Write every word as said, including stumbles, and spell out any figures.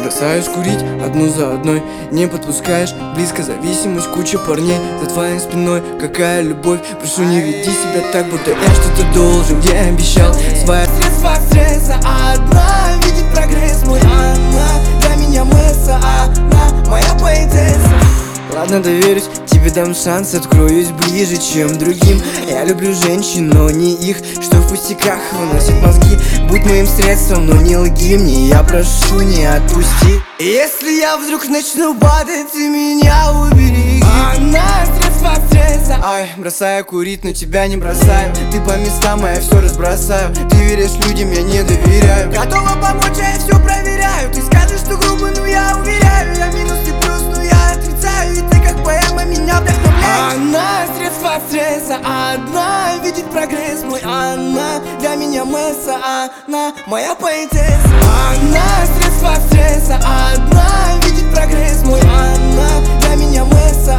бросаешь курить одну за одной, не подпускаешь близко, зависимость, куча парней за твоей спиной. Какая любовь, прошу, не веди себя так, будто я что-то должен, где обещал. Свои средства стресса одна, видит прогресс мой, она для меня мыса, она моя поэтесса. Ладно, доверюсь, тебе дам шанс, откроюсь ближе, чем другим. Я люблю женщин, но не их, что в пустяках выносит мозги. Будь моим средством, но не лги мне, я прошу, не отпусти. Если я вдруг начну падать, ты меня убери. Она средства стресса. Ай, бросаю курить, но тебя не бросаю. Ты по местам, а я все разбросаю. Ты веришь людям, я не доверяю. Готова помочь, а я все проверяю. Ты скажешь, что грубо, но я уверяю. Я минус, ты плюс, но я отрицаю. И ты как поэма меня вдохновляешь. Она средства стресса одна, видит прогресс мой, она для меня мыса, она моя поэтесса. Она средства стресса одна, видит прогресс мой, она для меня мыса,